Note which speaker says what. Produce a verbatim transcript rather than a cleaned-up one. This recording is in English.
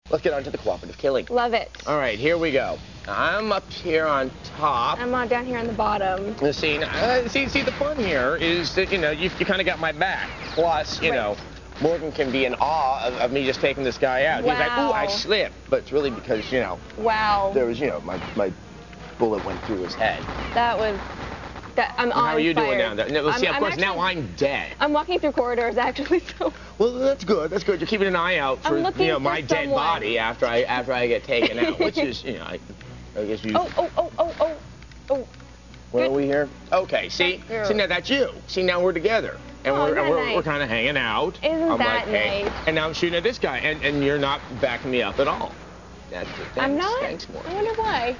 Speaker 1: Let's get on to the cooperative killing.
Speaker 2: Love it.
Speaker 1: All right, here we go. I'm up here on top.
Speaker 2: I'm on down here on the bottom.
Speaker 1: See, uh, see, see, the fun here is that, you know, you, you kind of got my back. Plus, you
Speaker 2: right.
Speaker 1: know, Morgan can be in awe of, of me just taking this guy out.
Speaker 2: Wow.
Speaker 1: He's like, ooh, I slipped. But it's really because, you know,
Speaker 2: wow.
Speaker 1: there was, you know, my, my bullet went through his head.
Speaker 2: That was... That, I'm
Speaker 1: How are you
Speaker 2: fire.
Speaker 1: doing down there? No, see,
Speaker 2: I'm,
Speaker 1: of
Speaker 2: I'm
Speaker 1: course,
Speaker 2: actually,
Speaker 1: now I'm dead.
Speaker 2: I'm walking through corridors, actually, so...
Speaker 1: Well, that's good. That's good. You're keeping an eye out for, you know, my dead
Speaker 2: someone.
Speaker 1: body after I after I get taken out, which is, you know, I, I guess you...
Speaker 2: Oh, oh, oh, oh, oh, oh.
Speaker 1: Where are we here? Okay, see? See, now that's you. See, now we're together. And
Speaker 2: oh,
Speaker 1: we're, and we're,
Speaker 2: nice?
Speaker 1: we're kind of hanging out.
Speaker 2: Isn't
Speaker 1: I'm
Speaker 2: that
Speaker 1: like, hey.
Speaker 2: nice?
Speaker 1: And now I'm shooting at this guy, and, and you're not backing me up at all. That's, thanks,
Speaker 2: I'm not?
Speaker 1: Thanks, Morgan.
Speaker 2: I wonder why.